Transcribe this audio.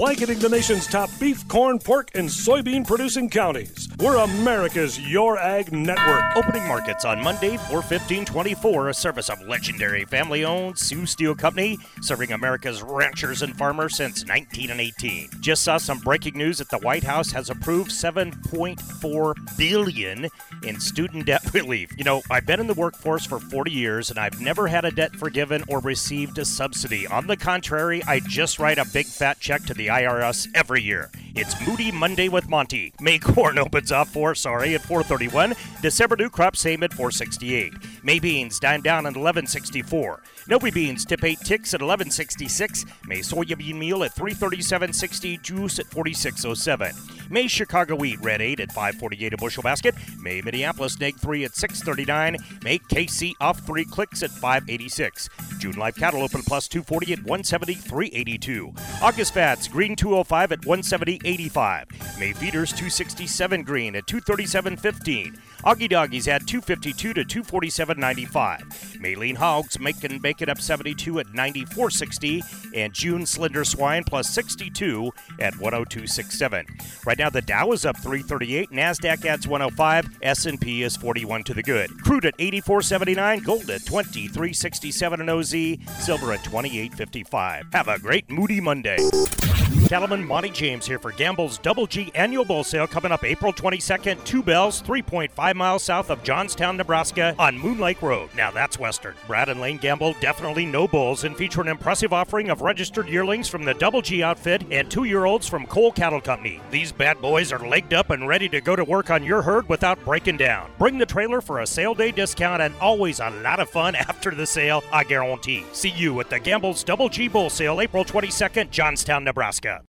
blanketing the nation's top beef, corn, pork, and soybean producing counties. We're America's Your Ag Network. Opening markets on Monday, 4/15/24, a service of legendary family-owned Sioux Steel Company, serving America's ranchers and farmers since 1918. Just saw some breaking news that the White House has approved $7.4 billion in student debt relief. You know, I've been in the workforce for 40 years, and I've never had a debt forgiven or received a subsidy. On the contrary, I just write a big fat check to the IRS every year. It's Moody Monday with Monty. May corn opens up at 431. December new crop same at 468. May beans dime down at 1164. Novi beans tip 8 ticks at 1166. May soybean meal at 337.60. Juice at 4607. May Chicago wheat red 8 at 548 a bushel basket. May Minneapolis neg 3 at 639. May KC off 3 clicks at 586. June live cattle open plus 240 at 173.82. August fats green 205 at 170.85. May feeders 267 green at 237.15. Augie doggies at 252 to 247.95. May lean hogs making bacon up 72 at 94.60. And June slender swine plus 62 at 102.67. Right now the Dow is up 338. NASDAQ adds 105. S&P is 41 to the good. Crude at 84.79. Gold at 23.67 an OZ. Silver at 28.55. Have a great Moody Monday. Cattleman Monty James here for Gamble's Double G Annual Bull Sale coming up April 22nd. 2 Bells, 3.5 miles south of Johnstown, Nebraska on Moon Lake Road. Now that's Western. Brad and Lane Gamble definitely no bulls and feature an impressive offering of registered yearlings from the Double G outfit and 2-year-olds from Cole Cattle Company. These bad boys are legged up and ready to go to work on your herd without breaking down. Bring the trailer for a sale day discount and always a lot of fun after the sale, I guarantee. See you at the Gamble's Double G Bull Sale April 22nd, Johnstown, Nebraska.